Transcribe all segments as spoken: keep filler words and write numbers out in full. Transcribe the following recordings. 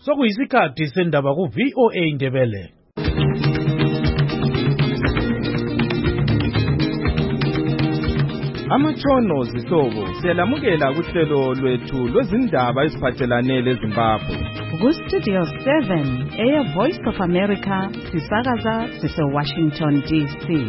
Sokuyisikhathi sendaba ku V O A Ndebele. Amatshono zihlobo siyalamukela kuhlelo lwethu lwezindaba eziphathelane leZimbabwe. Ku Studio seven, Air Voice of America, sisakaza sise Washington D C.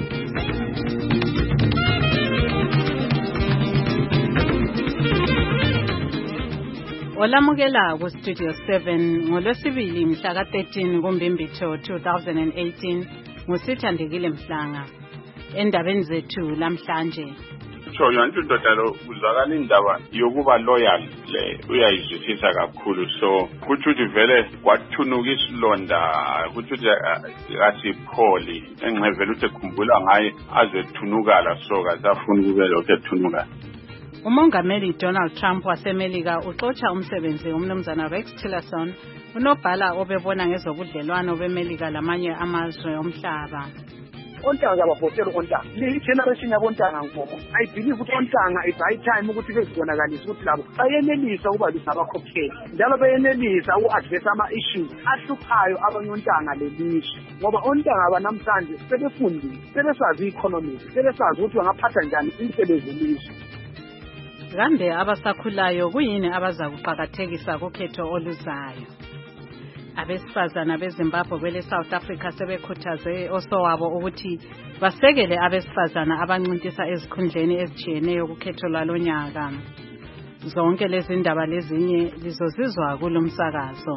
Olamukela ku Studio seven ngolwesibili mhla ka thirteen kuMbimbithi two thousand eighteen ngusithandekile Mhlanga. Endabeni zethu lamhlanje so yonke indoda lo uzakala indaba yokuba loyal le uyayizwisisa kakhulu, so kuthi uthi vele kwathunuka isilonda, kuthi uthi asipholi engcevela uthi ekhumbula ngaye azethunukala, so kasafuna kube lokho ethunuka. uMongameli Donald Trump waseMelika uxoxa umsebenzi umnumzana Rex Tillerson, unobhala obebona ngezobudlelwano beMelika lamanye amazwe omhlaba. Ontanga ababhotela ontanga le generation yabontanga ngoba I believe ukuthi ontanga is high time ukuthi bezibonakalise ukuthi labo bayenelisa ukuba lisabakhokheli njalo bayenelisa uku-address ama-issues ahluphayo abanyontanga lelizwe, ngoba ontanga abanamhlanje sebefundile, sebesazi i-economy, sebesazi ukuthi bangaphatha njani imisebenzi yelizwe. Kambe abasakhulayo kuyini abaza kuqakathekisa kukhetho oluzayo? Abesifazana beZimbabwe kwele South Africa sebekhuthaze osowabo ukuthi basekele abesifazana abancintisa ezikhundleni ezitshiyeneyo kukhetho lwalonyaka. Zonke lezi ndaba lezinye lizozizwa kulomsakazo.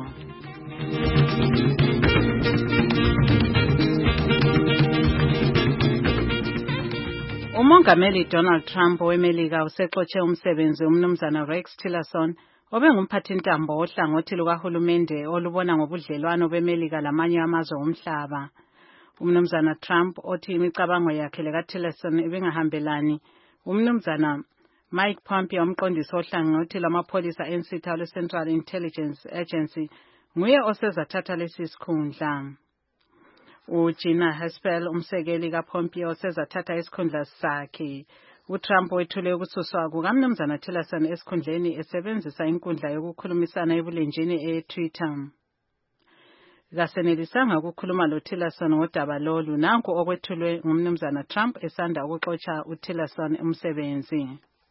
uMongameli Donald Trump weMelika usexoxe umsebenzi umnumzana Rex Tillerson obengumphathintambo ohlangothi lukahulumende olubona ngobudlelwano beMelika lamanye amazwe omhlaba. Umnumzana Trump othi imicabango yakhe lekaTillerson ibingahambelani, umnumzana Mike Pompeo umqondisi ohlangothi lwamapholisa ensitha lwe-Central Intelligence Agency nguye osezathatha lesi sikhundla. uGina Haspel umsekeli kaPompeo osezathatha isikhundla sakhe. uTrump wethule ukususwa kukamnumzana Tillerson esikhundleni esebenzisa inkundla yokukhulumisana ebulenjini eTwitter. Kasenelisanga ukukhuluma loTillerson ngodaba lolu, nanku okwethulwe ngumnumzana Trump esanda ukuxoxa uTillerson umsebenzi.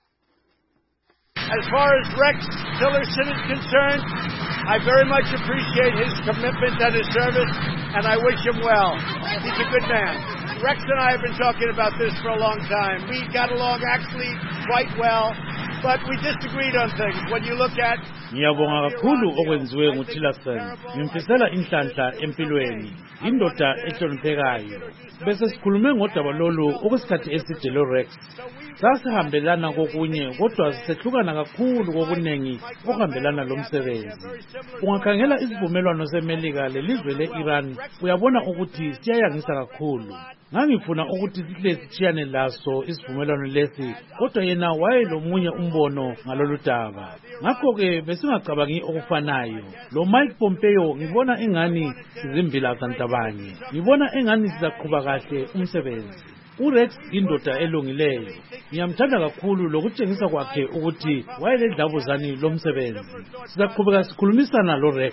As far as Rex Tillerson is concerned, I very much appreciate his commitment and his service, and I wish him well. He's a good man. Rex and I have been talking about this for a long time. We got along actually quite well, but we disagreed on things. When you look at Ngiyabonga kakhulu okwenziwe nguTillerson. Ngimfisela inhlanhla empilweni, indoda ehloniphekayo. Bese sikhulume ngodaba lolu okwesikhathi eside loRex. Sasihambelana kokunye kodwa sisehlukana kakhulu kokuningi okuhambelana lomsebenzi. Ungakhangela isivumelwano seMelika lelizwe leIran, uyabona ukuthi siyayangisa kakhulu. Ngangifuna ukuthi sihle sitshiyane laso isivumelwano lesi, kodwa yena wayelomunye umbono ngalolu daba. Ngakho-ke besingacabangi okufanayo. Lo Mike Pompeo ngibona engani sizimbila kantabanye. Ngibona engani sizaqhuba kahle umsebenzi. uRex indoda elungileyo. Ngiyamthanda kakhulu lokutshengisa kwakhe ukuthi wayeledlabuzani lomsebenzi. Sizaqhubeka sikhulumisana loRex.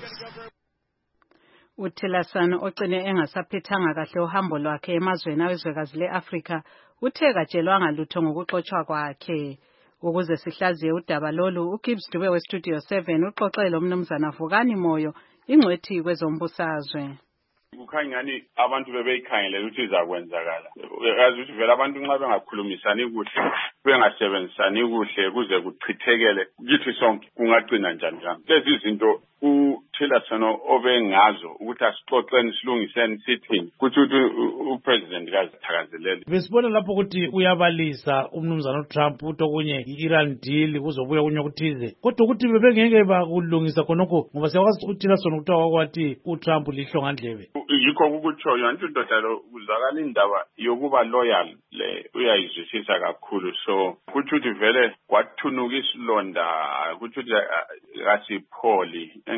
uTillerson ogcine engasaphethanga kahle uhambo lwakhe emazweni awezwekazi leAfrika uthe katshelwanga lutho ngokuxoxwa kwakhe. Ukuze sihlaziye udaba lolu, uGibbs Dube weStudio seven uxoxele umnumzana Vukani Moyo, ingcwethi kwezombusazwe. Kukhanyani abantu bebeyikhangelela ukuthi izakwenzakala. Yazi ukuthi vele abantu nxa bengakhulumisani kuhle, bengasebenzisani kuhle kuze kuchithekele kithi sonke kungagcina njani njani. Lezi izinto uTillerson obengazo ukuthi asixoxeni silungiseni sithini kuthi upresident kazithakazelele. Besibona lapho ukuthi uyabalisa umnumzana uTrump utokunye i-Iran deal kuzobuya kunye kuthize. Kodwa ukuthi bebengeke bakulungisa khonokho ngoba siyakwazi uTillerson ukuthiwa kwathi uTrump lihlongandlebe. Yikho ukutsho yonke indoda lo uzakala indaba yokuba loyal le uyayizwisisa kakhulu, so kuthi uthi vele kwathunuka isilonda, kuthi uthi asipholi engcevela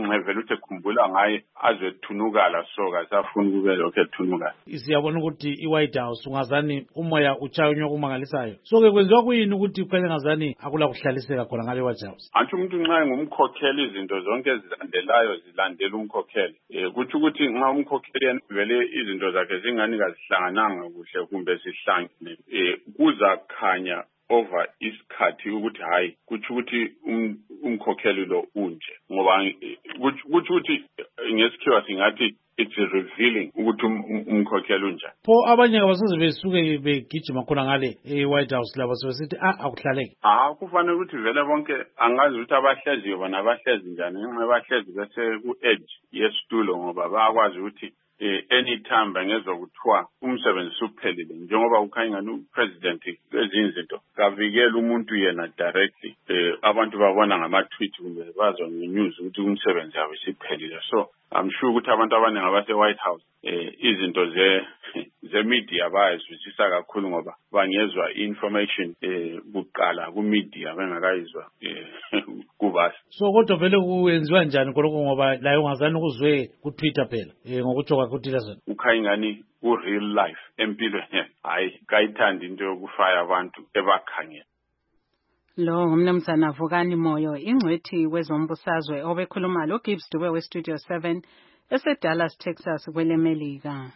ukuthi ekhumbula ngaye azethunukala so kasafuna kube lokho ethunukala. Siyabona ukuthi i-White House ungazani umoya uchayonywa kumangalisayo. So ke kwenziwa kuyini ukuthi ukhanye ngazani akula kuhlaliseka khona ngale White House? Anthi umuntu nxa ngumkhokheli izinto zonke ezilandelayo zilandela umkhokheli. Eh kuthi ukuthi nxa umkhokheli vele izinto zakhe zingani kazihlangananga kuhle kumbe sihlangene. Eh kuza khanya over isikhathi ukuthi hayi kuthi ukuthi umkhokheli lo unje ngoba kuthi ukuthi ngesikhiwa singathi it's revealing ukuthi umkhokheli unje. Pho abanye abasoze besuke begijima khona ngale e-White House laba sebesithi ah akuhlaleke. Ah kufanele ukuthi vele bonke angazi ukuthi abahlezi bona abahlezi njani nxa bahlezi bese ku edge yesitulo ngoba bayakwazi ukuthi Eh, anytime bangezokuthiwa umsebenzi suphelile njengoba ukhanya ngani president ezinzinto kavikela umuntu yena directly eh, abantu babona ngama-tweet kumbe bazwa nge-news ukuthi umsebenzi yabo isiphelile. So I'm sure ukuthi abantu abaningi abase-White House eh, izinto ze ze-media bayazwisisa kakhulu ngoba bangezwa i-information eh, kuqala ku-media bengakayizwa eh, kubasi. So kodwa vele kuyenziwa njani khonokho ngoba la ungazani kuzwe ku-Twitter phela eh, ngokutsho kwakuTillerson? Ukhanya ngani ku-real life empilweni hayi kayithandi into yokufaya abantu ebakhangela. Lo ngumnumzana Vukani Moyo ingcwethi wezombusazwe obekhuluma lo Gibbs Dube we Studio seven eseDallas Texas kwele Melika.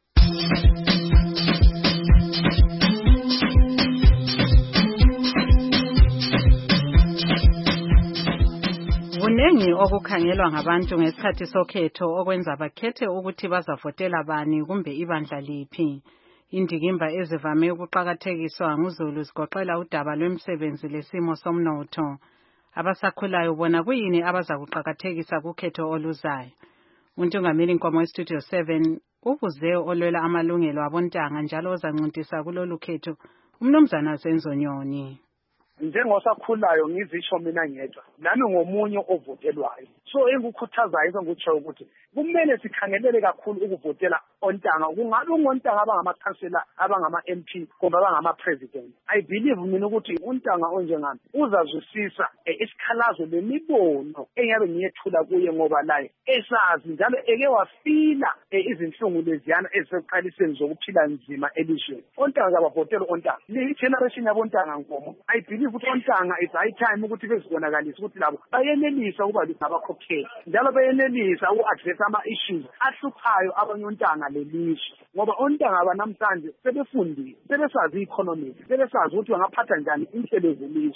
Kunengi okukhangelwa ngabantu ngesikhathi sokhetho okwenza bakhethe ukuthi bazavotela bani kumbe ibandla liphi. Indikimba ezivame ukuqakathekiswa nguZulu zigoqela udaba lwemisebenzi lesimo somnotho. Abasakhulayo bona kuyini abazakuqakathekisa kukhetho oluzayo. Untungameli Nkomo weStudio seven ubuze olwela amalungelo abontanga njalo ozancintisa kulolu khetho umnumzana Zenzo Nyoni. Njengosakhulayo ngizisho mina ngedwa nami ngomunye ovotelwayo. So engikukhuthazayo ngikutsho ukuthi kumele sikhangelele kakhulu ukuvotela ontanga kungabe ungontanga abangamakhansela abangama-M P kumbe abangama-president. I believe mina ukuthi untanga onjengami uzazwisisa isikhalazo lemibono engabe ngiyethula kuye ngoba laye esazi njalo eke wafila izinhlungu leziyana eziseqaliseni zokuphila nzima elizweni. Ontanga zabavotela ontanga le generation yabontanga Nkomo I believe ukuthi ontanga it's high time ukuthi bezibonakalise ukuthi labo bayenelisa ukuba ngabakhokheli njalo bayenelisa uku-address ama-issues ahluphayo abanye ontanga lelizwe ngoba ontanga abanamhlanje sebefundile sebesazi i-economics sebesazi ukuthi bangaphatha njani inhlelo zelizwe.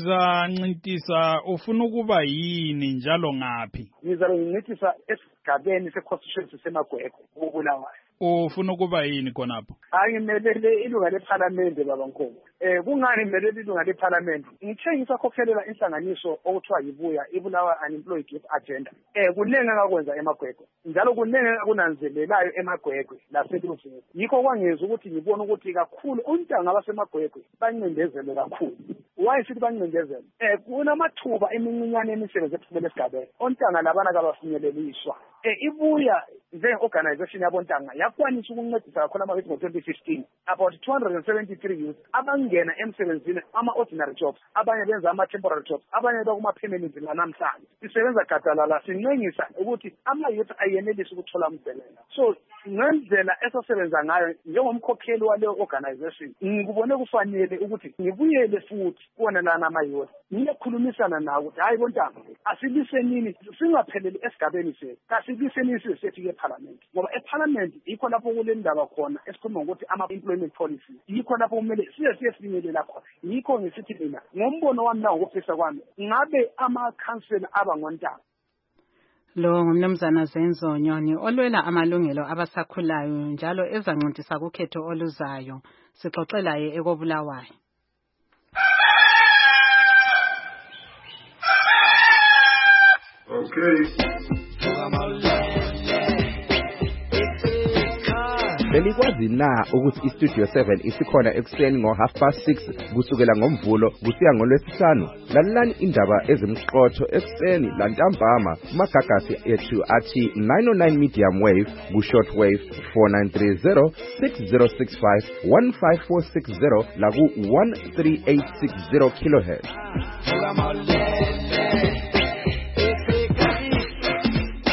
Uzancintisa ufuna ukuba yini njalo ngaphi? Ngizabe ngincintisa esigabeni se-constituency seMagwegwe uBulawayo. Ufuna ukuba yini khonapho? Hayi ngimelele ilunga lephalamende baba Nkomo. Eh kungani ngimelele ilunga lephalamende? Ngithe ngisakhokhelela inhlanganiso okuthiwa yibuya ibulawa unemployed youth agenda. Eh kunenge akakwenza eMagwegwe. Njalo kunenge akunanzelelayo eMagwegwe laseLuveni. Yikho kwangeza ukuthi ngibone ukuthi kakhulu ontanga abaseMagwegwe bancindezele kakhulu. Why sithi bancindezele? Eh kunamathuba emincinyane emisebenzi ephumele esigabeni. Ontanga labana kabafinyeleliswa. Eh ibuya njengo-organization yabontanga yakwanisa ukuncedisa kakhulu ama-youth ngo-twenty fifteen about two hundred seventy-three youth abangena emsebenzini ama-ordinary jobs abanye benza ama-temporary jobs abanye bakuma-permanent lanamhlanje sisebenza gadalala sincengisa ukuthi ama-youth ayenelisa ukuthola umsebenzi. So ngendlela esasebenza ngayo njengomkhokheli waleyo organization ngikubone kufanele ukuthi ngibuyele futhi kuwona lana ama-youth ngiyekhulumisana nawo ukuthi hayi bontanga asilisenini singapheleli esigabeni sethu kasibisenini sisethu eParliament ngoba eParliament yikho lapho kule ndaba khona esikhuluma ngokuthi ama-employment policy yikho lapho kumele siye siye sifinyelela khona. Yikho ngisithi mina ngombono wami nawo ngokufisa kwami ngabe ama-council abangontanga. Lo ngumnumzana Zenzo Nyoni olwela amalungelo abasakhulayo njalo ezancintisa kukhetho oluzayo. Sixoxela ye ekobulawayo. Okay. Belikwazi na ukuthi iStudio seven isikhona ekuseni ngo half past six kusukela ngomvulo kusiya ngolwesihlanu. Lalelani indaba ezimqotho ekuseni lantambama kumagagasi ethu athi nine oh nine medium wave ku short wave four nine three zero six zero six five one five four six zero la ku one three eight six zero kilohertz.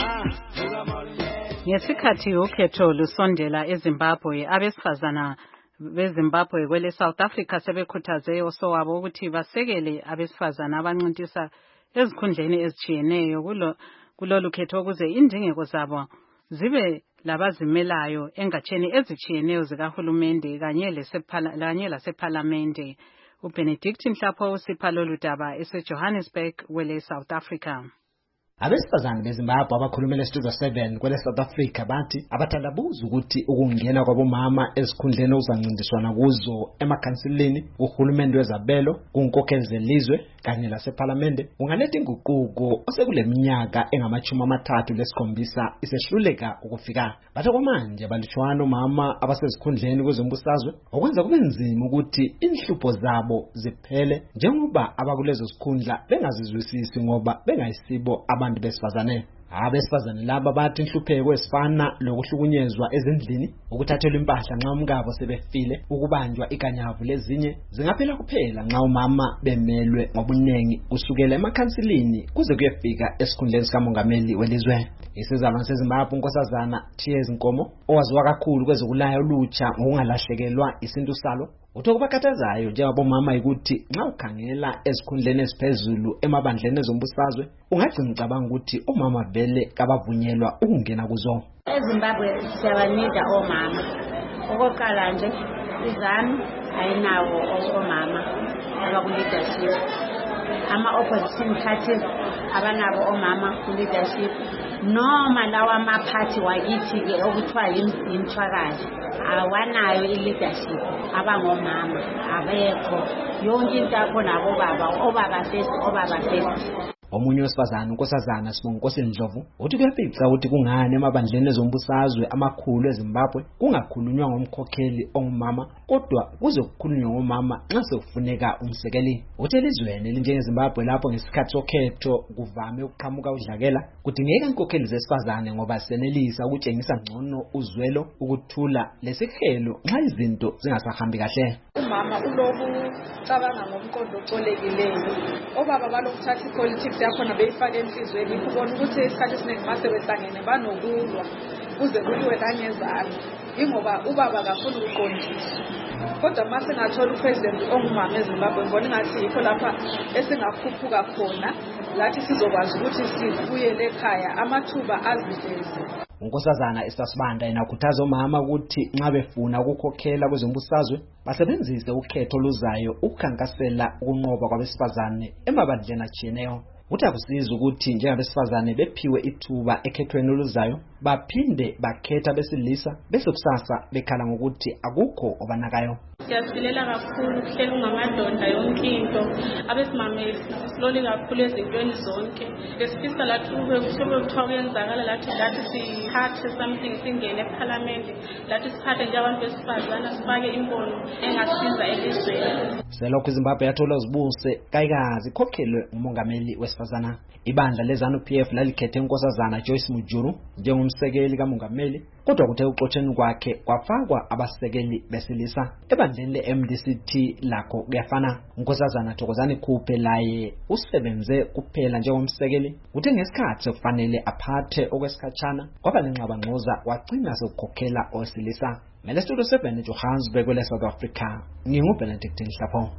Ngesikhathi ukhetho lusondela eZimbabwe, abesifazana beZimbabwe kwele South Africa sebekhuthaze osowabo ukuthi basekele abesifazana abancintisa ezikhundleni ezitshiyeneyo kulo kulolu khetho ukuze indingeko zabo zibe labazimelayo engatsheni ezitshiyeneyo zikahulumende kanye lesephala kanye lasephalamende. uBenedict Mhlapho usipha lolu daba eseJohannesburg kwele South Africa. Abesifazane beZimbabwe abakhulumela eStudio seven kwele South Africa bathi abathandabuza ukuthi ukungena kwabomama ezikhundleni okuzancintiswana kuzo emakhansilini, uhulumende wezabelo, kunkokheli zelizwe kanye lasephalamende kungaletha inguquko osekule minyaka engamachumi amathathu lesikhombisa isehluleka ukufika. Bathe kwamanje abalutshwana omama abasezikhundleni kwezombusazwe okwenza kube nzima ukuthi inhlupho zabo ziphele njengoba abakulezo zikhundla bengazizwisisi ngoba bengayisibo abantu besifazane. Abesifazane laba bathi inhlupheko ezifana lokuhlukunyezwa ezindlini, ukuthathelwa impahla nxa umkabo sebefile, ukubanjwa ikanyavu lezinye zingaphela kuphela nxa umama bemelwe ngobunengi kusukela emakhansilini kuze kuyefika esikhundleni sikamongameli welizwe. Isizalwane seZimbabwe unkosazana Tears Nkomo owaziwa kakhulu kwezokulaya olutsha ngokungalahlekelwa isintu salo uthe kubakhathazayo njengabomama ukuthi nxa ukhangela ezikhundleni eziphezulu emabandleni ezombusazwe ungagcina ucabanga ukuthi omama vele kabavunyelwa ukungena kuzo. EZimbabwe siyabanika omama. Okokuqala nje izami ayinawo omama abaku-leadership. Ama-opposition parties abanabo omama ku-leadership. Noma lawa amaphathi wakithi-ke okuthiwa yimthwakazi awanayo i-leadership abangomama abekho. Yonke into yakhona abobaba, obaba first, obaba first. Omunye wesifazane unkosazana Sibonginkosi Ndlovu uthi kuyafica ukuthi kungani emabandleni ezombusazwe amakhulu eZimbabwe kungakhulunywa ngomkhokheli ongumama kodwa kuze kukhulunywe ngomama nxa sekufuneka umsekeli. Uthi elizweni elinjengeZimbabwe lapho ngesikhathi sokhetho kuvame ukuqhamuka udlakela kudingeka inkokheli zesifazane ngoba senelisa ukutshengisa ngcono uzwelo, ukuthula lesikhelo nxa izinto zingasahambi kahle. Umama uloku cabanga ngomqondo ocolekileyo. Obaba balokuthatha ipolitics yakhona beyifaka enhlizweni ukubona ukuthi isikhathi esiningi mase behlangene banokulwa kuze kuliwe langezalo. Ingoba ubaba kafuna ukuqondiswa. Kodwa mase ngathola upresident ongumama eZimbabwe ngibona ngathi yikho lapha esingakhuphuka khona lathi sizokwazi ukuthi sibuyele ekhaya amathuba aziveze. Unkosazana Esasibanda inakhuthaza omama ukuthi nxa befuna ukukhokhela kwezombusazwe basebenzise ukhetho oluzayo ukukhankasela ukunqoba kwabesifazane emabandleni atshiyeneyo. Uthi akusiza ukuthi njengabesifazane bephiwe ithuba ekhethweni oluzayo baphinde bakhetha besilisa bese kusasa bekhala ngokuthi akukho obanakayo. Siyasilela kakhulu kuhleli ungamadonda yonke into abesimame slowly kakhulu ezintweni zonke besifisa lathi ube kuhlobo kuthiwa kuyenzakala lathi lathi siphathe something singene eParliament lathi siphathe nje abantu besifazana sifake imbono engasiza elizweni. Selokhu iZimbabwe yathola uzibuse kayikazi ikhokhelwe ngumongameli wesifazana. Ibandla leZANU P F lalikhethe inkosazana Joyce Mujuru njengomsekeli kamongameli kodwa kuthe uxotsheni kwakhe kwafakwa abasekeli besilisa. Ebandleni le-M D C T lakho kuyafana. Unkosazana Thokozani Khuphe laye usebenze kuphela njengomsekeli uthe ngesikhathi sokufanele aphathe okwesikhatshana kwaba nenxabangxoza wagcina sokukhokhela osilisa. Mele Studio seven eJohannesburg kwele South Africa. NginguBenedict Mhlapho.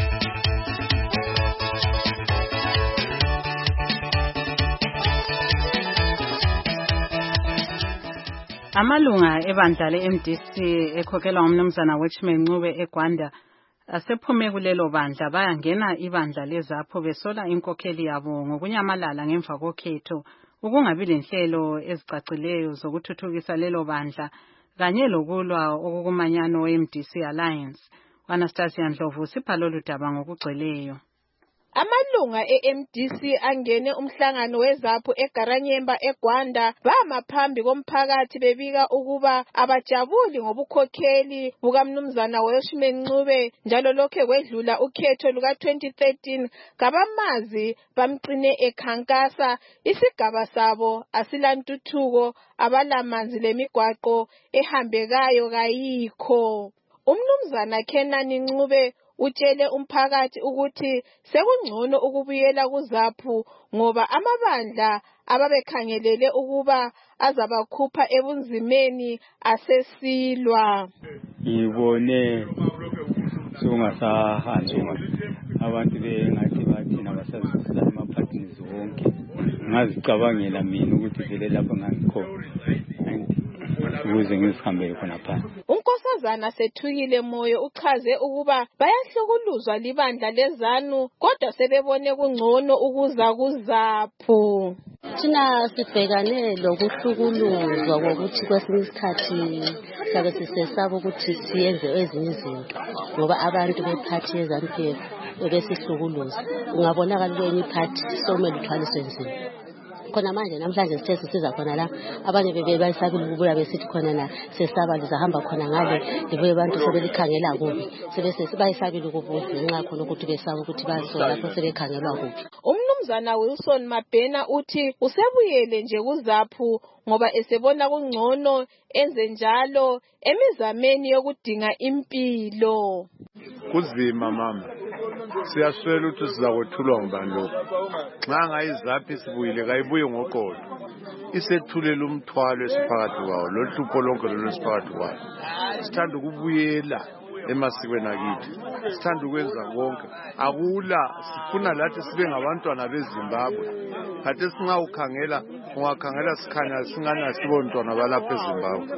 Amalunga ebandla le-M D C ekhokhelwa ngumnumzana Wetshman Ncube eGwanda asephume kulelo bandla bayangena ibandla leZAPHU besola inkokheli yabo ngokunyamalala ngemva kokhetho ukungabi lenhlelo ezicacileyo zokuthuthukisa lelo bandla kanye lokulwa okukumanyano we-M D C Alliance. Anastasia Ndlovu sipha lolu daba ngokugcweleyo. Amalunga e-M D C angene umhlangano weZAPHU eGaranyemba eGwanda bama phambi komphakathi bebika ukuba abajabuli ngobukhokheli bukamnumzana Wetshman Ncube njalo lokho kwedlula ukhetho luka twenty thirteen kabamazi bamqine ekhankasa isigaba sabo asilantuthuko abalamanzi lemigwaqo ehambekayo kayikho. Umnumzana Kenani Ncube utshele umphakathi ukuthi sekungcono ukubuyela kuZAPU ngoba amabandla ababekhangelele ukuba azabakhupha ebunzimeni asesilwa. Ngibone sungasahanjwa abantu bengathi bathina basazisa emaphathini zonke. Ngazicabangela mina ukuthi vele lapho ngangikhona ukuze ngizihambele khona phansi. Unkosazana Sethukile Moyo uchaze ukuba bayahlukuluzwa libandla leZANU kodwa sebebone kungcono ukuza kuZAPU. Thina sibhekane lokuhlukuluzwa kokuthi kwesinye isikhathi sabe sisesaba ukuthi siyenze ezinye izinto ngoba abantu bephathi yeZANU P F bebesihlukuluza. Ungabonakala kwenye iphathi somele uthwaliswe nzima. Khona manje namhlanje sithe sisiza khona la abanye bebe bayisabile ukubuya besithi khona la sesaba lizahamba khona ngale libuye abantu sebelikhangela kubi sebese sibayisabile ukubuza ngenxa khona ukuthi besaba ukuthi basola lapho sebekhangelwa kubi. Umnumzana Wilson Mabhena uthi usebuyele nje kuZAPU ngoba esebona kungcono enze njalo emizameni yokudinga impilo. Kuzima mama siyaswela ukuthi sizakwethulwa ngubani lokho. Nxa ngayiZAPU sibuyile kayibuye ngoqodo isethulela umthwalo esiphakathi kwawo lohlupho lonke lolu siphakathi kwawo. Sithanda ukubuyela emasikweni akithi, sithanda ukwenza konke. Akula sifuna lathi sibe ngabantwana beZimbabwe. Khathesi nxa ukhangela ungakhangela sikhanya singana sibontwana balapha eZimbabwe.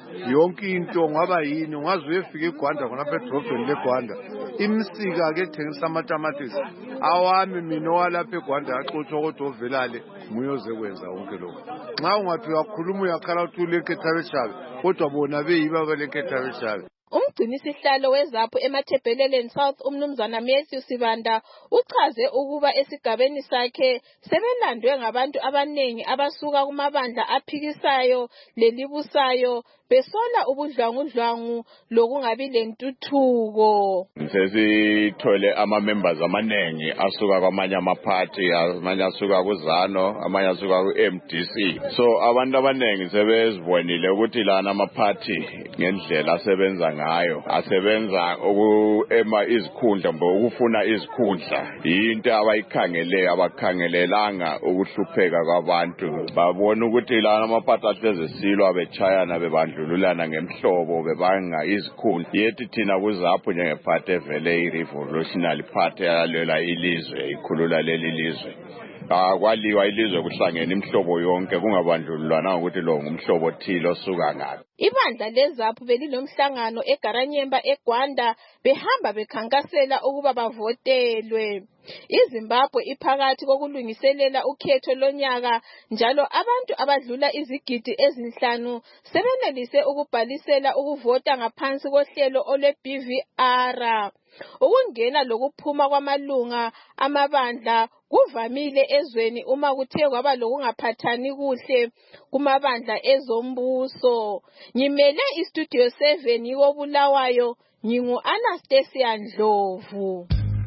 Yonke into ngaba yini ungaze uyefika eGwanda khonapha edrobheni leGwanda imsika ke ethengisa amatamatisi awami mina walapha eGwanda yaxotsha kodwa ovelale muyoze kwenza konke lokho. Nxa ungathi uyakhuluma uyakhala ukuthi ulenketha beshabe kodwa bona beyiba balenketha beshabe. Umgcinisihlalo weZAPU eMathebheleleni South umnumzana Matthew Sibanda uchaze ukuba esigabeni sakhe sebelandwe ngabantu abanengi abasuka kumabandla aphikisayo lelibusayo besola ubudlwangudlwangu lokungabi lentuthuko. Sesithole ama-members amanengi asuka kwamanye amaphathi, amanye asuka kuZANU, amanye asuka ku-M D C. So abantu abanengi sebezibonile ukuthi lana amaphathi ngendlela asebenza ngayo asebenza ukuema izikhundla mbo ukufuna izikhundla into abayikhangele abakhangelelanga ukuhlupheka kwabantu. Babona ukuthi lana amaphathi asezesilwa bechayana bebandla lulana ngemhlobo bebanga izikhundla. Yethi thina kuZAPU njengephathi evele i-revolutionary party yalela ilizwe ikhulula leli lizwe. Kwaliwa ilizwe kuhlangene imhlobo yonke kungabandlululwana ukuthi lo ngumhlobo othile osuka ngaphi. Ibandla leZAPU belilomhlangano eGaranyemba eGwanda behamba bekhankasela ukuba bavotelwe. iZimbabwe iphakathi kokulungiselela ukhetho lonyaka njalo abantu abadlula izigidi ezinhlanu sebenelise ukubhalisela ukuvota ngaphansi kohlelo olwe B V R. Ukungena lokuphuma kwamalunga amabandla kuvamile ezweni uma kuthe kwaba lokungaphathani kuhle kumabandla ezombuso. Ngimele iStudio seven yikoBulawayo, ngingu Anastasia Ndlovu.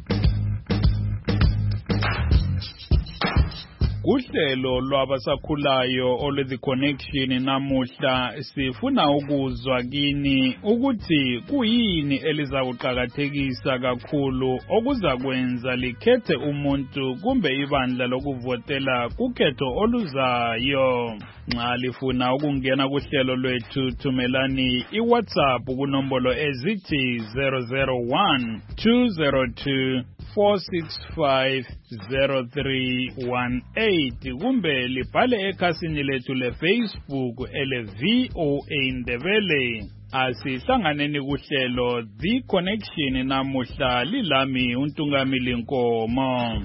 Kuhlelo lwabasakhulayo ole The Connection namuhla sifuna ukuzwa kini ukuthi kuyini elizakuqhakathekisa kakhulu okuzakwenza likhethe umuntu kumbe ibandla lokuvotela kukhetho oluzayo. Nxa lifuna ukungena kuhlelo lwethu thumelani iWhatsApp kunombolo ezithi zero zero one two zero two four six five zero three one eight kumbe libhale ekhasini lethu leFacebook ele V O A Ndebele. Asihlanganeni kuhlelo The Connection namuhla lilami uNtungamili Nkomo.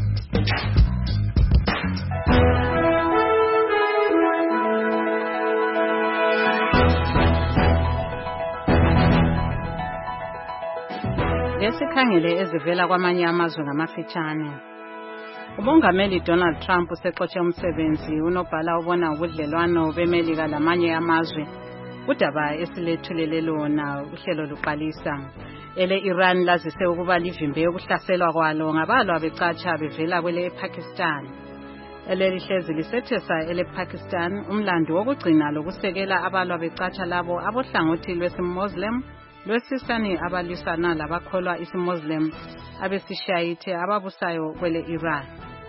Lesikhangele ezivela kwamanye amazwe ngamafitshane. Umongameli Donald Trump usexotshe umsebenzi unobhala ubona ubudlelwano beMelika lamanye amazwe. Udaba esilethulele lona uhlelo luqalisa. Ele Iran lazise ukuba livimbe ukuhlaselwa kwalo ngabalwa becatsha bevela kwele Pakistan. Ele lihlezi lisethesa ele Pakistan umlando wokugcina lokusekela abalwa becatsha labo abohlangothi lwesiMuslim lwesisani abalwisana labakholwa isimuslim abesishayithe ababusayo kwele Iran.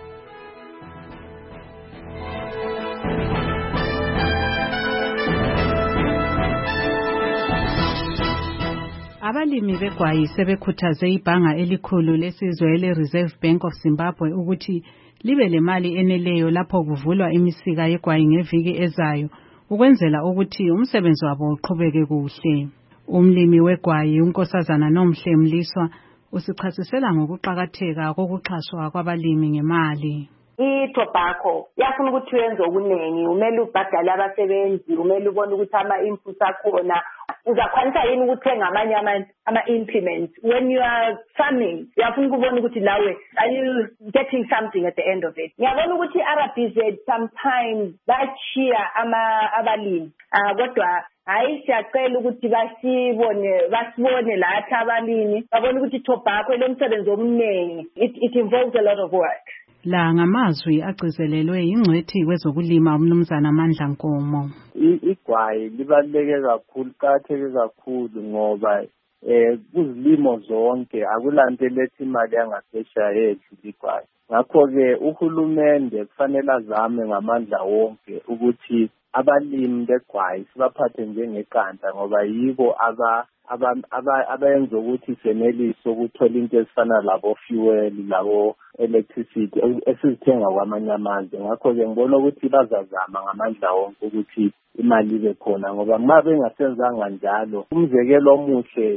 Abalimi begwayi sebekhuthaze ibhanga elikhulu lesizwe ele-Reserve Bank of Zimbabwe ukuthi libe lemali eneleyo lapho kuvulwa imisika yegwayi ngeviki ezayo ukwenzela ukuthi umsebenzi wabo uqhubeke kuhle. Umlimi wegwayi uNkosazana Nomhle Mliswa usichasisela ngokuqhakatheka kokuxhaswa kwabalimi ngemali. I-tobacco yafuna ukuthi wenze okuningi, umele ubhadale abasebenzi, umele ubone ukuthi ama-inputs akhona, uzakwanisa yini ukuthenga amanye ama-implements. When you are farming, uyafuna ukubona ukuthi lawe are you getting something at the end of it. Ngiyabona ukuthi i-R B Z sometimes bachiya abalimi uh, kodwa hayi siyacela ukuthi basibone basibone lathi abalimi babone ukuthi tobacco lo msebenzi omningi, it, it involves a lot of work. La ngamazwi agcizelelwe ingcwethi kwezokulima umnumzana Amandla Nkomo. Igwayi libaluleke kakhulu, qakatheke kakhulu ngoba eh kuzilimo zonke akulanto lethi imali yangasesha yethu igwayi. Ngakho ke uhulumende kufanele azame ngamandla wonke ukuthi abalimi begwayi sibaphathe njengeqanda ngoba yibo aba abayenza ukuthi senelise ukuthola into ezifana labo fuel labo electricity esizithenga kwamanye amazwe. Ngakho-ke ngibona ukuthi bazazama ngamandla wonke ukuthi imali ibe khona ngoba uma bengasenzanga njalo umzekelo omuhle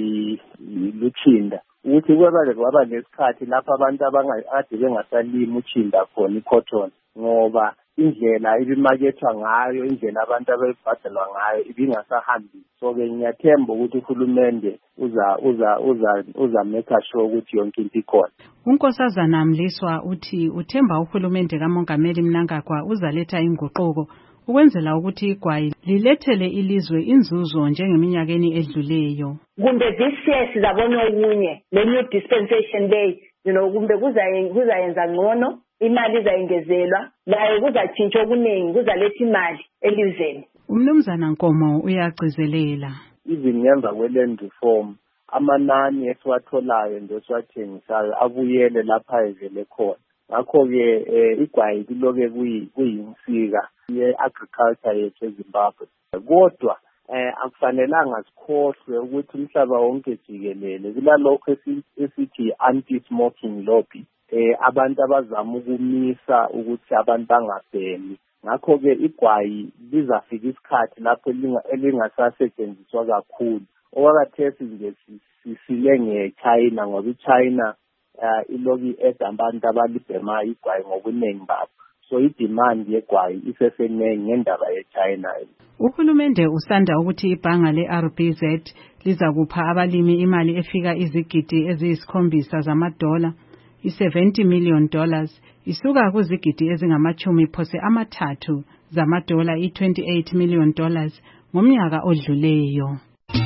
luchinda ukuthi kwaba kwaba nesikhathi lapho abantu abangade bengasalimi uchinda khona i-cotton ngoba indlela ibimakethwa ngayo, indlela abantu ababhadalwa ngayo ibingasahambi. So-ke ngiyathemba ukuthi uhulumende uza uza uza uza make sure ukuthi yonke into ikhona. uNkosazana Mliswa uthi uthemba uhulumende kaMongameli Mnangagwa uzaletha inguquko ukwenzela ukuthi igwayi lilethele ilizwe inzuzo njengeminyakeni edluleyo. Kumbe this year sizabona okunye le new dispensation day, you know, kumbe kuzayenza ngcono, imali izayengezelwa, layo kuzatshintsha okuningi, kuzaletha imali elizweni. Umnumzana Nkomo uyagcizelela. Even ngemva kwe-land reform, amanani esiwatholayo ndosiwathengisayo abuyele lapha evele khona. Ngakho-ke igwayi kuloke kuyinsika ye-agriculture yethu eZimbabwe. Kodwa eh akufanelanga sikhohlwe ukuthi umhlaba wonke jikelele kulalokho esithi anti-smoking lobby, eh abantu abazama ukumisa ukuthi abantu bangabhemi. Ngakho-ke igwayi lizafika isikhathi lapho elingasasetshenziswa kakhulu. Okwakhathesi nje sisile nge-China ngoba i-China uh, iloki eda abantu abalibhema igwayi ngobuningi babo. So i-demand yegwayi iseseningi ngendaba ye-China. Uhulumende usanda ukuthi ibhanga le-R B Z liza kupha abalimi imali efika izigidi eziyisikhombisa zamadola, i-seventy million dollars, isuka kuzigidi ezingamachumi phose amathathu zamadola, i-twenty-eight million dollars ngomnyaka odluleyo.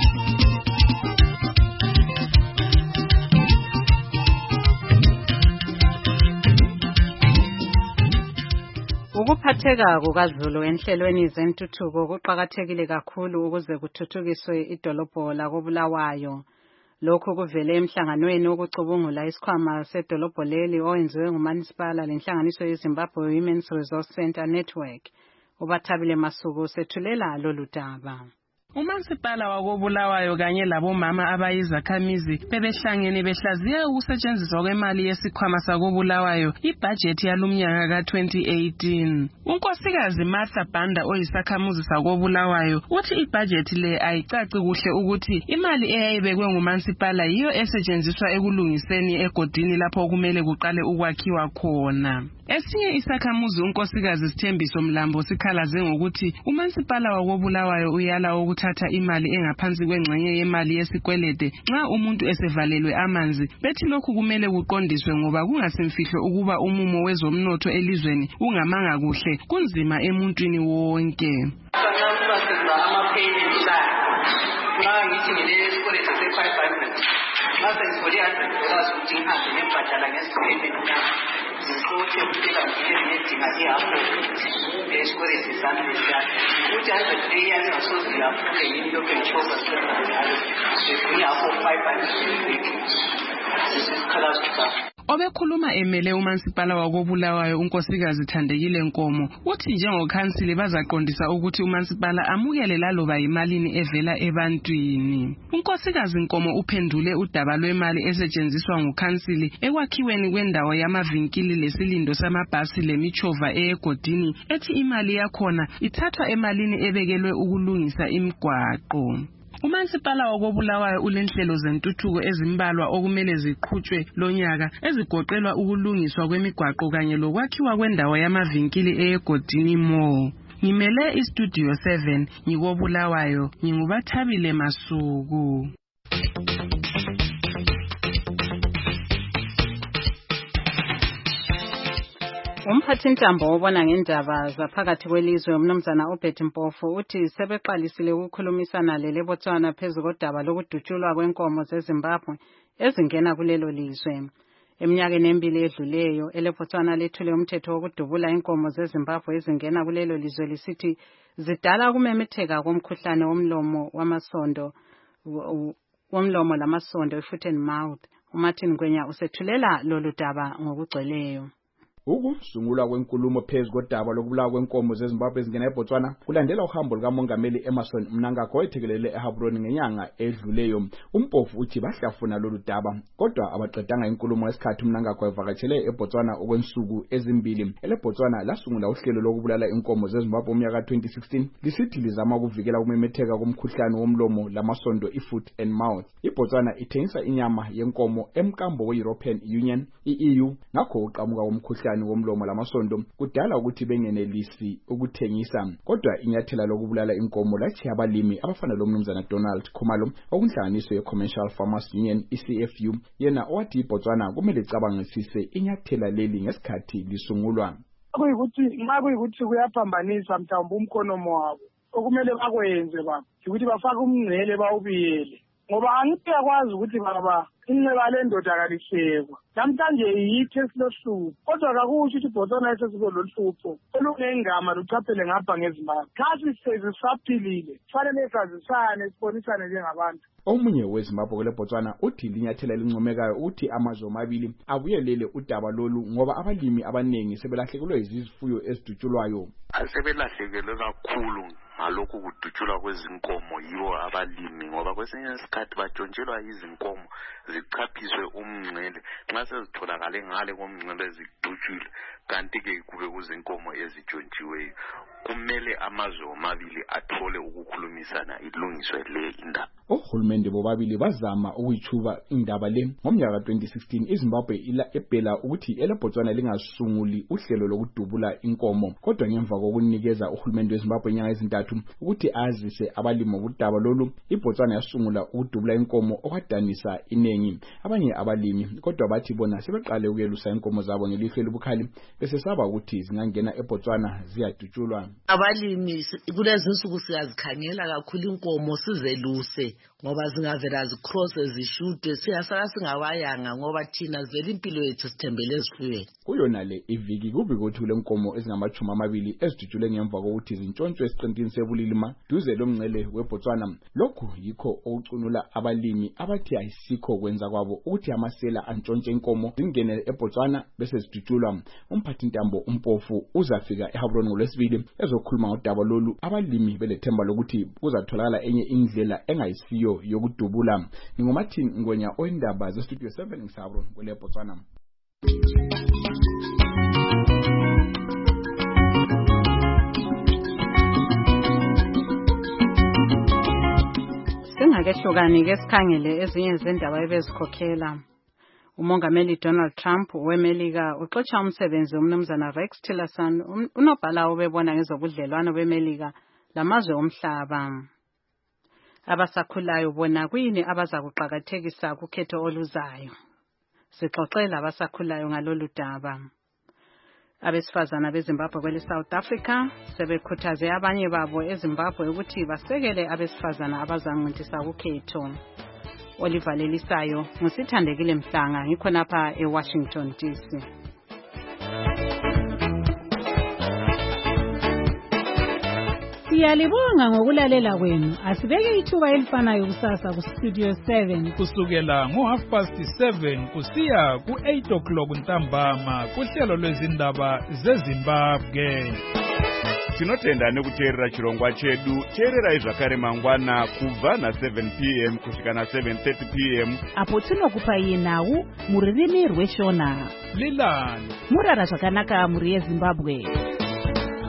Ukuphatheka kukaZulu enhlelweni zentuthuko kuqhakathekile kakhulu ukuze kuthuthukiswe idolobho lakoBulawayo. Lokhu kuvele emhlanganweni wokucubungula isikhwama sedolobho leli owenziwe nguManisipala lenhlanganiso yeZimbabwe Women's Resource Center Network. Ubathabile Masuku sethulela lolu daba. uMansipala wakoBulawayo kanye labomama abayizakhamizi bebehlangene behlaziya ukusetshenziswa kwemali yesikhwama sakoBulawayo ibudget yalumnyaka ka twenty eighteen. Unkosikazi Martha Banda oyisakhamuzi sakoBulawayo uthi ibudget le ayicaci kuhle ukuthi imali eyayibekwe nguMansipala yiyo esetshenziswa ekulungiseni egodini lapho kumele kuqale ukwakhiwa khona. Esinye isakhamuzi unkosikazi Sithembiso Mlambo sikhalaze ngokuthi uMansipala wakoBulawayo uyala ukuthatha imali engaphansi kwengxenye yemali yesikwelede nxa umuntu esevalelwe amanzi. Bethi lokhu kumele kuqondiswe ngoba kungasimfihlo ukuba umumo wezomnotho elizweni ungamanga kuhle kunzima emuntwini wonke. mase ngithole i-hundred dollars ukuthi ngihambe ngibhadala ngesipayment zisothe kuphela ngike ngidinga ihafu esikweleti sami lesiya ukuthi hundred iyani ngasoze yaphule yini lokho engichoza senza ngayo ihafu five hundred zisikhalazo sakho. Obekhuluma emele uMansipala wakobulawayo unkosikazi Thandekile Nkomo uthi njengokhansili bazaqondisa ukuthi uMansipala amukele laloba imalini evela ebantwini. Unkosikazi Nkomo uphendule udaba lwemali esetshenziswa ngukhansili ekwakhiweni kwendawo yamavinkili lesilindo samabhasi lemichova egodini ethi imali yakhona ithathwa emalini ebekelwe ukulungisa imigwaqo. uMansipala wakobulawayo ulenhlelo zentuthuko ezimbalwa okumele ziqhutshwe lonyaka ezigoqelwa ukulungiswa kwemigwaqo kanye lokwakhiwa kwendawo yamavinkili egodini Mall. Ngimele istudio seven ngikobulawayo ngingubathabile Masuku. Umphathintambo obona ngendaba zaphakathi kwelizwe umnumzana uBeth Mpofu uthi sebeqalisile ukukhulumisana leLebotswana phezulu kodaba lokudutshulwa kwenkomo zeZimbabwe ezingena kulelo lizwe. Eminyakeni emibili edluleyo eLebotswana lethule umthetho wokudubula inkomo zeZimbabwe ezingena kulelo lizwe lisithi zidala ukumemetheka komkhuhlane womlomo wamasondo womlomo lamasondo foot and mouth. uMartin Ngwenya usethulela lolu daba ngokugcweleyo. Ukusungulwa kwenkulumo phezulu kodaba lokubulawa kwenkomo zeZimbabwe ezingena eBotswana kulandela uhambo lukaMongameli Emmerson Mnangagwa ethekelele eHabroni ngenyanga edluleyo. uMpofu uthi bahlafuna lolu daba kodwa abaqedanga inkulumo ngesikhathi uMnangagwa evakatshele eBotswana okwensuku ezimbili. ELebotswana lasungula uhlelo lokubulala inkomo zeZimbabwe umnyaka twenty sixteen lisithi lizama ukuvukela ukumemetheka komkhuhlane womlomo lamasondo ifoot and mouth. iBotswana ithengisa inyama yenkomo emkambo we-European Union E E U ngakho uqhamuka komkhuhlane womlomo lamasondo kudala ukuthi bengenelisi ukuthengisa kodwa inyathela lokubulala inkomo lathi abalimi abafana lomnumzana Donald Khumalo okunhlanganiso ye-Commercial Farmers Union I C F U yena owathi iBotswana kumele icabangisise inyathela leli ngesikhathi lisungulwa. Kuyikuthi nxa kuyikuthi kuyaphambanisa mhlawumbe umkhonomo wabo okumele bakwenze baba ukuthi bafake umngcele bawubiyele ngoba angiyakwazi ukuthi baba inxeba lendoda kalihlekwa namhlanje yithi esilohlupho kodwa kakusho ukuthi iBotswana esesibe lohlupho olungengama luchaphele ngapha ngezimbabwe kasi sezisaphilile kufanele sazisane sibonisane njengabantu. Omunye weZimbabwe kweleBotswana uthi linyathela elincomekayo uthi amazwe amabili abuyelele udaba lolu ngoba abalimi abanengi sebelahlekelwe izifuyo ezidutshulwayo. Asebelahlekelwe kakhulu ngalokhu kudutshulwa kwezinkomo yiwo abalimi ngoba kwesinye isikhathi batshontshelwa izinkomo zichaphiswe umngcele nxa sezitholakale ngale komngcele zidutshulwe kanti ke kube kuzinkomo ezitshontshiweyo. Kumele amazwe omabili athole ukukhulumisana ilungiswe le indaba. Ohulumende bobabili bazama ukuyichuba indaba le ngomnyaka twenty sixteen iZimbabwe ila ebhela ukuthi eLebotswana lingasunguli uhlelo lokudubula inkomo kodwa ngemva kokunikeza uhulumende weZimbabwe inyanga ezintathu ukuthi azise abalimi ngokudaba lolu iBotswana yasungula ukudubula inkomo okwadanisa inengi abanye abalimi kodwa bathi bona sebeqale ukuyelusa inkomo zabo ngelihlo elibukhali bese saba ukuthi zingangena eBotswana ziyadutshulwa. Abalimi kulezi insuku siyazikhangela kakhulu inkomo sizeluse ngoba zingavela zicross zishude siyasala singawayanga ngoba thina zivela impilo yethu sithembele ezifuyweni. Kuyona le iviki kubi ukuthi lenkomo ezingamachuma amabili ezidutshule ngemva kokuthi zintshontshwe esiqintini sebulilima duze lomngcele weBotswana. Lokhu yikho okucunula abalimi abathi ayisikho kwenza kwabo ukuthi amasela antshontshe inkomo zingene eBotswana bese zidutshulwa. Umphathintambo uMpofu uzafika eHabroni ngolwesibili ezokhuluma ngodaba lolu abalimi belethemba lokuthi kuzatholakala enye indlela engayisiyo yokudubula. NginguMartin Ngwenya oyindaba ze Studio seven ngisahabroni kweleBotswana. Singakehlukani ke sikhangele ezinye zendaba ebezikhokhela. uMongameli Donald Trump weMelika uxoxa umsebenzi umnumzana Rex Tillerson unobhala obebona ngezobudlelwano beMelika lamazwe omhlaba. Abasakhulayo bona kuyini abazakuqhakathekisa kukhetho oluzayo. Sixoxela abasakhulayo ngalolu daba. Abesifazana beZimbabwe kwele South Africa sebekhuthaze abanye babo eZimbabwe ukuthi basekele abesifazana abazancintisana kukhetho. olivalelisayo ngusithandekile Mhlanga ngikhonapha eWashington D C. Siyalibonga ngokulalela kwenu. Asibeke ithuba elifanayo kusasa ku Studio seven kusukela ngo half past seven kusiya ku eight o'clock ntambama kuhlelo lwezindaba zeZimbabwe. Tinotenda nekuteerera chirongwa chedu. Teererai zvakare mangwana kubva na seven p m kusvika na seven thirty p m apo tinokupai nhau muririmi rweshona. Lilani murara zvakanaka muri yeZimbabwe.